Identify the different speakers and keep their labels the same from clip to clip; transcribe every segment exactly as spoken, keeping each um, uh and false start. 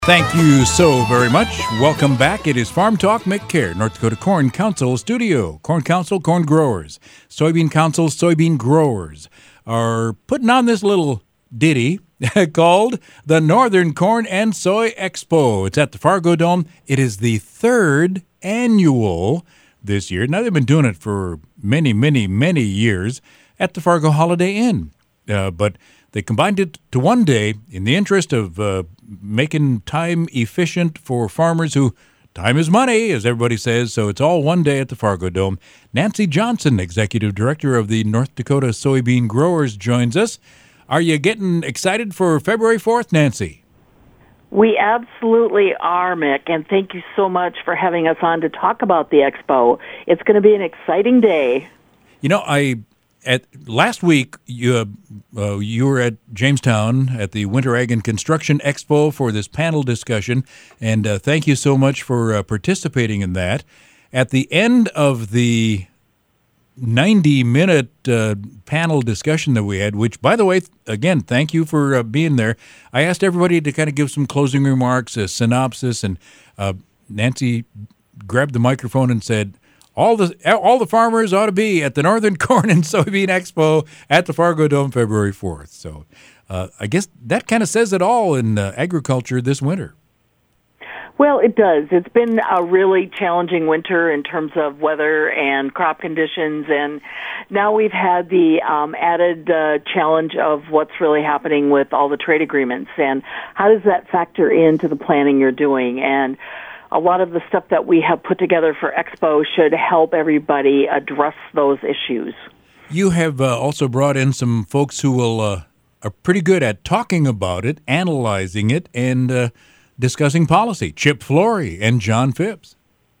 Speaker 1: Thank you so very much. Welcome back. It is Farm Talk McCare, North Dakota Corn Council Studio. Corn Council, corn growers. Soybean Council, soybean growers are putting on this little ditty called the Northern Corn and Soy Expo. It's at the Fargo Dome. It is the third annual this year. Now, they've been doing it for many, many, many years at the Fargo Holiday Inn. Uh, but they combined it to one day in the interest of uh, making time efficient for farmers who, time is money, as everybody says, so it's all one day at the Fargo Dome. Nancy Johnson, Executive Director of the North Dakota Soybean Growers, joins us. Are you getting excited for February fourth, Nancy?
Speaker 2: We absolutely are, Mick, and thank you so much for having us on to talk about the expo. It's going to be an exciting day.
Speaker 1: You know, I... At last week, you uh, you were at Jamestown at the Winter Ag and Construction Expo for this panel discussion, and uh, thank you so much for uh, participating in that. At the end of the ninety-minute uh, panel discussion that we had, which, by the way, again, thank you for uh, being there, I asked everybody to kind of give some closing remarks, a synopsis, and uh, Nancy grabbed the microphone and said, All the all the farmers ought to be at the Northern Corn and Soybean Expo at the Fargo Dome February fourth. So uh, I guess that kind of says it all in uh, agriculture this winter.
Speaker 2: Well, it does. It's been a really challenging winter in terms of weather and crop conditions, and now we've had the um, added uh, challenge of what's really happening with all the trade agreements, and how does that factor into the planning you're doing. And a lot of the stuff that we have put together for Expo should help everybody address those issues.
Speaker 1: You have uh, also brought in some folks who will uh, are pretty good at talking about it, analyzing it, and uh, discussing policy. Chip Flory and John Phipps.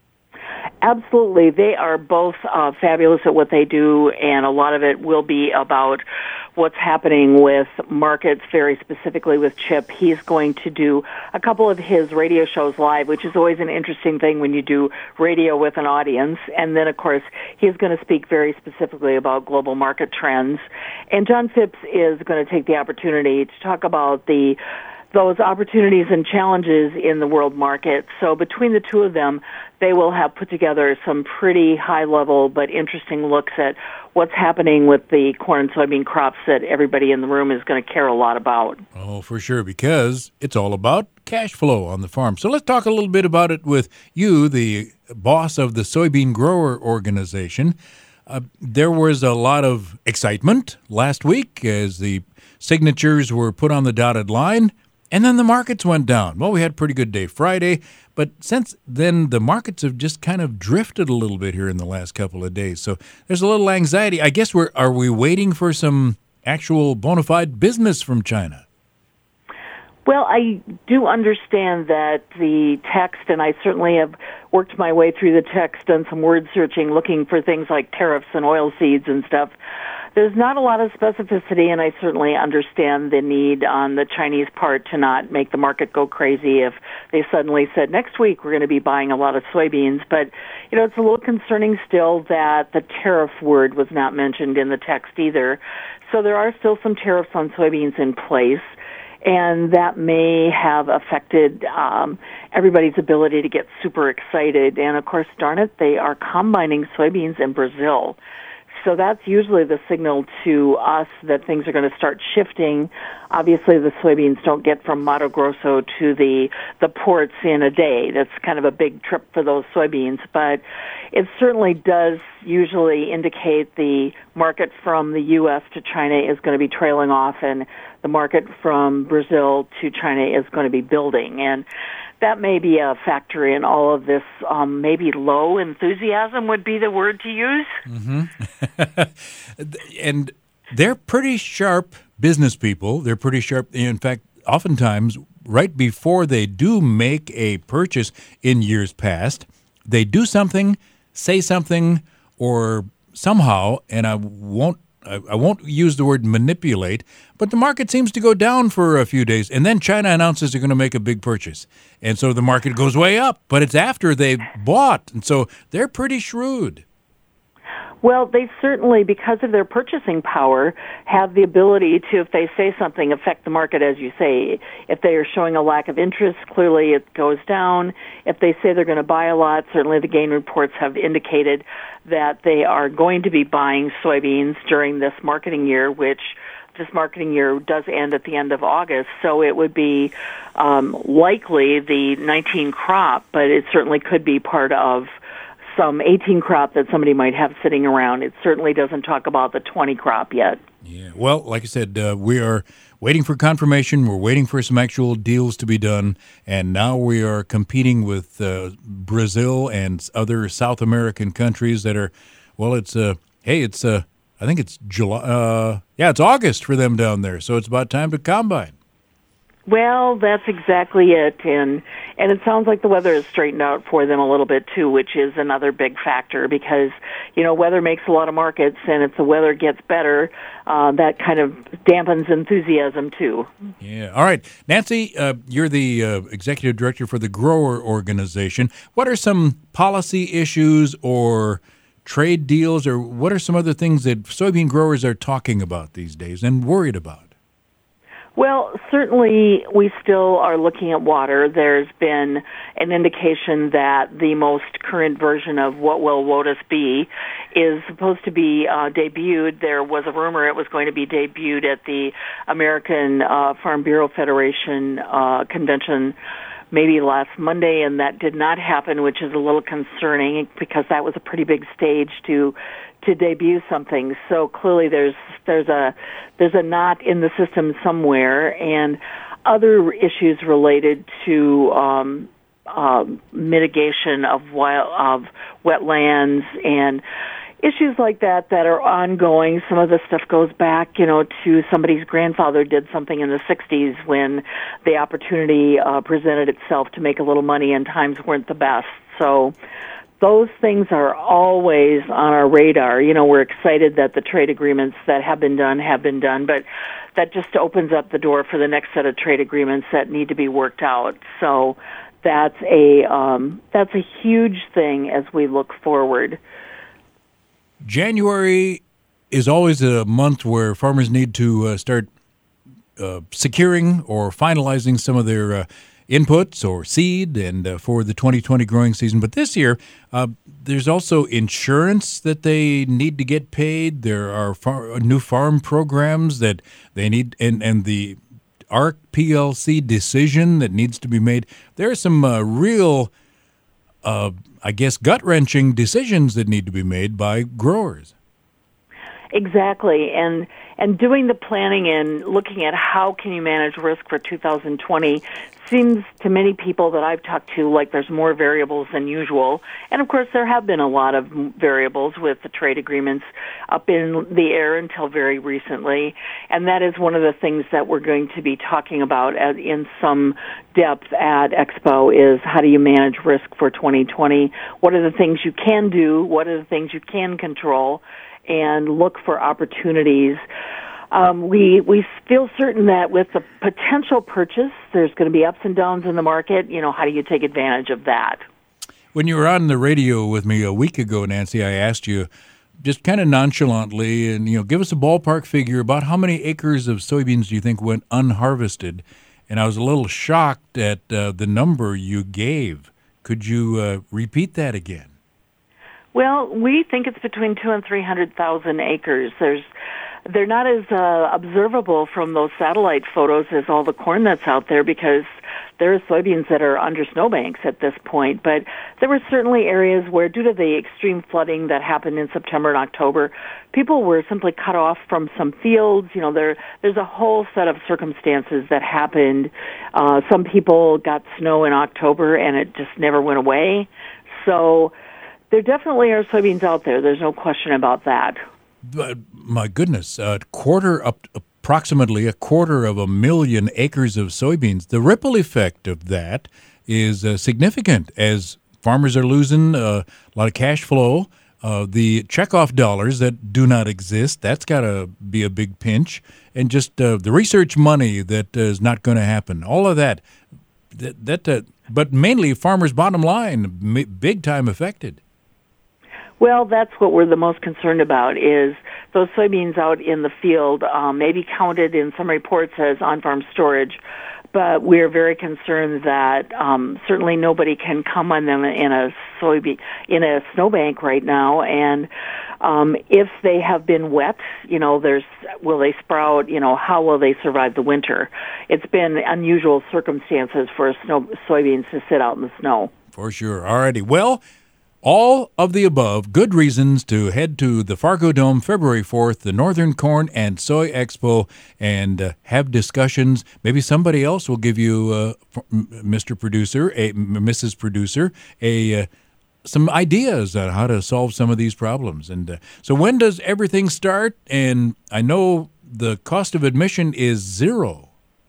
Speaker 2: Absolutely. They are both uh, fabulous at what they do, and a lot of it will be about what's happening with markets, very specifically with Chip. He's going to do a couple of his radio shows live, which is always an interesting thing when you do radio with an audience. And then, of course, he's going to speak very specifically about global market trends. And John Phipps is going to take the opportunity to talk about the those opportunities and challenges in the world market. So between the two of them, they will have put together some pretty high-level but interesting looks at what's happening with the corn and soybean crops that everybody in the room is going to care a lot about.
Speaker 1: Oh, for sure, because it's all about cash flow on the farm. So let's talk a little bit about it with you, the boss of the Soybean Grower Organization. Uh, there was a lot of excitement last week as the signatures were put on the dotted line. And then the markets went down. Well, we had a pretty good day Friday, but since then the markets have just kind of drifted a little bit here in the last couple of days. So there's a little anxiety. I guess we're are we waiting for some actual bona fide business from China?
Speaker 2: Well, I do understand that the text, and I certainly have worked my way through the text, done some word searching, looking for things like tariffs and oil seeds and stuff. There's not a lot of specificity, and I certainly understand the need on the Chinese part to not make the market go crazy if they suddenly said, next week we're going to be buying a lot of soybeans. But, you know, it's a little concerning still that the tariff word was not mentioned in the text either. So there are still some tariffs on soybeans in place, and that may have affected um, everybody's ability to get super excited. And, of course, darn it, they are combining soybeans in Brazil. So that's usually the signal to us that things are going to start shifting. Obviously, the soybeans don't get from Mato Grosso to the, the ports in a day. That's kind of a big trip for those soybeans. But it certainly does usually indicate the market from the U S to China is going to be trailing off, and the market from Brazil to China is going to be building. And that may be a factor in all of this. Um, maybe low enthusiasm would be the word to use.
Speaker 1: Mm-hmm. And they're pretty sharp business people. They're pretty sharp. In fact, oftentimes, right before they do make a purchase in years past, they do something, say something, or somehow, and I won't I, I won't use the word manipulate, but the market seems to go down for a few days, and then China announces they're going to make a big purchase. And so the market goes way up, but it's after they've bought, and so they're pretty shrewd.
Speaker 2: Well, they certainly, because of their purchasing power, have the ability to, if they say something, affect the market, as you say. If they are showing a lack of interest, clearly it goes down. If they say they're going to buy a lot, certainly the gain reports have indicated that they are going to be buying soybeans during this marketing year, which this marketing year does end at the end of August. So it would be um, likely the nineteen crop, but it certainly could be part of some eighteen crop that somebody might have sitting around. It certainly doesn't talk about the twenty crop yet.
Speaker 1: Yeah. Well, like I said, uh, we are waiting for confirmation. We're waiting for some actual deals to be done. And now we are competing with uh, Brazil and other South American countries that are, well, it's, uh, hey, it's, uh, I think it's July. Uh, yeah, it's August for them down there. So it's about time to combine.
Speaker 2: Well, that's exactly it, and and it sounds like the weather has straightened out for them a little bit too, which is another big factor because, you know, weather makes a lot of markets, and if the weather gets better, uh, that kind of dampens enthusiasm too.
Speaker 1: Yeah. All right, Nancy, uh, you're the uh, executive director for the grower organization. What are some policy issues or trade deals, or what are some other things that soybean growers are talking about these days and worried about?
Speaker 2: Well, certainly we still are looking at water. There's been an indication that the most current version of What Will WOTUS Be is supposed to be uh, debuted. There was a rumor it was going to be debuted at the American uh, Farm Bureau Federation uh, convention maybe last Monday, and that did not happen, which is a little concerning because that was a pretty big stage to to debut something. So clearly there's there's a there's a knot in the system somewhere, and other issues related to um, uh, mitigation of wild, of wetlands and issues like that that are ongoing. Some of the stuff goes back, you know, to somebody's grandfather did something in the sixties when the opportunity uh, presented itself to make a little money and times weren't the best. So those things are always on our radar. You know, we're excited that the trade agreements that have been done have been done, but that just opens up the door for the next set of trade agreements that need to be worked out. So that's a um, that's a huge thing as we look forward.
Speaker 1: January is always a month where farmers need to uh, start uh, securing or finalizing some of their uh, inputs or seed and uh, for the twenty twenty growing season. But this year, uh, there's also insurance that they need to get paid. There are far- new farm programs that they need, and, and the A R C P L C decision that needs to be made. There are some uh, real uh, I guess, gut-wrenching decisions that need to be made by growers.
Speaker 2: Exactly, and and doing the planning and looking at how can you manage risk for two thousand twenty seems to many people that I've talked to like there's more variables than usual. And of course, there have been a lot of variables with the trade agreements up in the air until very recently. And that is one of the things that we're going to be talking about as, in some depth at Expo is how do you manage risk for twenty twenty? What are the things you can do? What are the things you can control? And look for opportunities. Um, we we feel certain that with the potential purchase, there's going to be ups and downs in the market. You know, how do you take advantage of that?
Speaker 1: When you were on the radio with me a week ago, Nancy, I asked you just kind of nonchalantly, and you know, give us a ballpark figure about how many acres of soybeans do you think went unharvested? And I was a little shocked at uh, the number you gave. Could you uh, repeat that again?
Speaker 2: Well, we think it's between two and three hundred thousand acres. There's, they're not as uh, observable from those satellite photos as all the corn that's out there because there are soybeans that are under snowbanks at this point. But there were certainly areas where, due to the extreme flooding that happened in September and October, people were simply cut off from some fields. You know, there there's a whole set of circumstances that happened. Uh, some people got snow in October and it just never went away. So there definitely are soybeans out there. There's no question about that.
Speaker 1: But my goodness, a quarter up, approximately a quarter of a million acres of soybeans. The ripple effect of that is uh, significant as farmers are losing uh, a lot of cash flow. Uh, the checkoff dollars that do not exist, that's got to be a big pinch. And just uh, the research money that uh, is not going to happen. All of that, that, that uh, but mainly farmers' bottom line, big time affected.
Speaker 2: Well, that's what we're the most concerned about is those soybeans out in the field um, may be counted in some reports as on-farm storage, but we're very concerned that um, certainly nobody can come on them in a soybean in a snowbank right now, and um, if they have been wet, you know, there's will they sprout? You know, how will they survive the winter? It's been unusual circumstances for snow soybeans to sit out in the snow.
Speaker 1: For sure. All righty. Well, all of the above, good reasons to head to the Fargo Dome February fourth, the Northern Corn and Soy Expo, and uh, have discussions. Maybe somebody else will give you, uh, Mister Producer, a, Missus Producer, a uh, some ideas on how to solve some of these problems. And uh, so when does everything start? And I know the cost of admission is zero.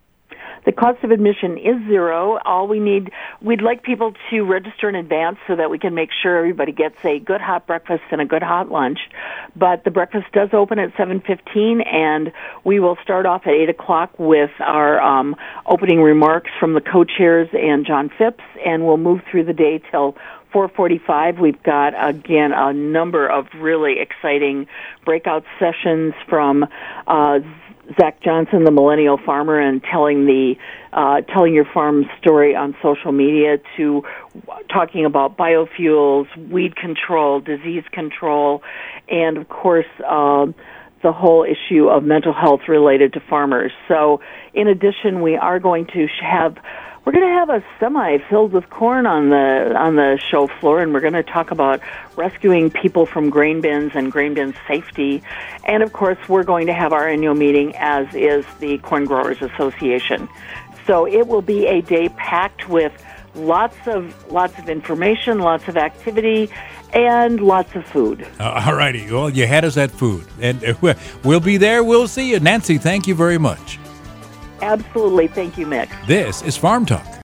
Speaker 2: The cost of admission is zero. All we need, we'd like people to register in advance so that we can make sure everybody gets a good hot breakfast and a good hot lunch. But the breakfast does open at seven fifteen, and we will start off at eight o'clock with our um, opening remarks from the co-chairs and John Phipps, and we'll move through the day till four forty-five. We've got, again, a number of really exciting breakout sessions from uh, Zach Johnson, the millennial farmer, and telling the uh, telling your farm story on social media, to talking about biofuels, weed control, disease control, and of course uh, the whole issue of mental health related to farmers. So, in addition, we are going to have we're going to have a semi filled with corn on the on the show floor, and we're going to talk about rescuing people from grain bins and grain bin safety. And of course, we're going to have our annual meeting, as is the Corn Growers Association. So it will be a day packed with lots of lots of information, lots of activity, and lots of food.
Speaker 1: Uh, all righty. Well, you had us at food, and uh, we'll be there. We'll see you, Nancy. Thank you very much.
Speaker 2: Absolutely. Thank you, Mick.
Speaker 1: This is Farm Talk.